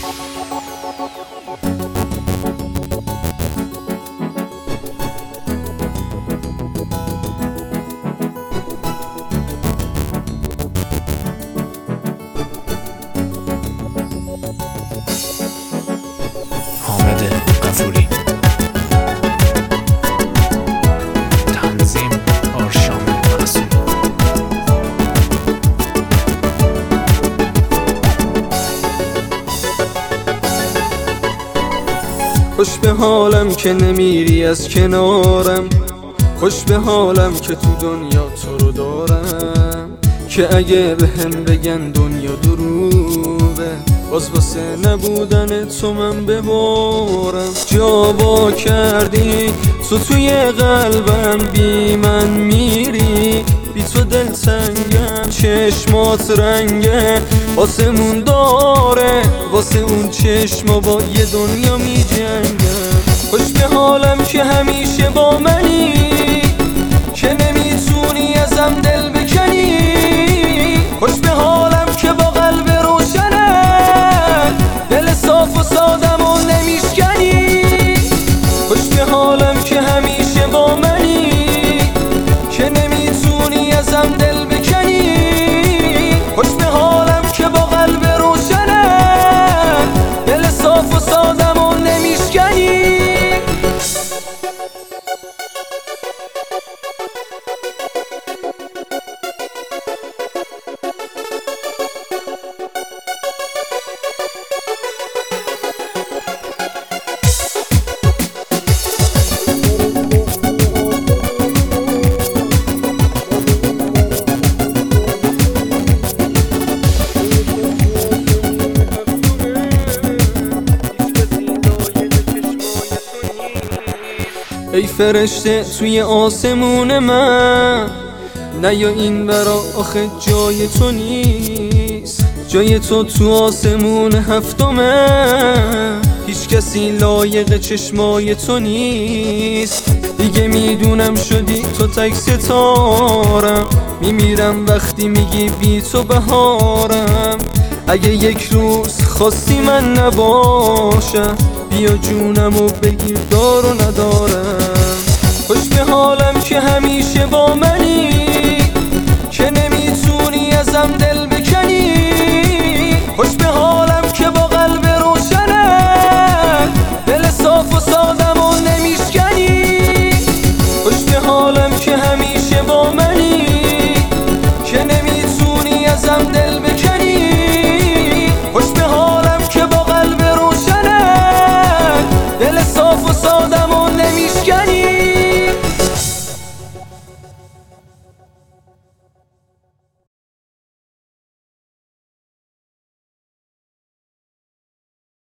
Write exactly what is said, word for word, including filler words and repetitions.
حامد غفوری، تنظیم آرشام معصومی. خوش به حالم که نمیری از کنارم، خوش به حالم که تو دنیا تو رو دارم، که اگه به هم بگن دنیا دروغه، باز واسه نبودن تو من ببارم. جا با کردی تو توی قلبم، بی من میری، بی تو دل تنگم، چشمات رنگه واسمون داره، واسه اون چشما با یه دنیا می جنگم. خوش به حالم که همیشه با منی، که نمیتونی ازم دل بکنی. خوش به حالم که با قلب روشنه، دل صاف و سادم و نمیشکنی. خوش به حالم که همیشه با منی، که نمیتونی ازم دل بکنی. خوش به حالم که با قلب روشنه، دل صاف و سادم و نمیشکنی. ای فرشته توی آسمون من، نه یا این برا آخه جای تو نیست. جای تو تو آسمون هفتمه، هیچ کسی لایق چشمای تو نیست. دیگه میدونم شدی تو تک ستارم، میمیرم وقتی میگی بی تو بهارم. اگه یک روز خواستی من نباشم، بیا جونمو بگیر دار و ندارم. خوش به حالم که همیشه با منی، که نمیتونی ازم دل بکنی. خوش به حالم که با قلب روشنه، دل صاف و سادم و نمیشکنی. خوش به حالم که همیشه با منی، که نمیتونی ازم دل بکنی. خوش به حالم که با قلب روشنه، دل صاف و سادم و نمیشکنی.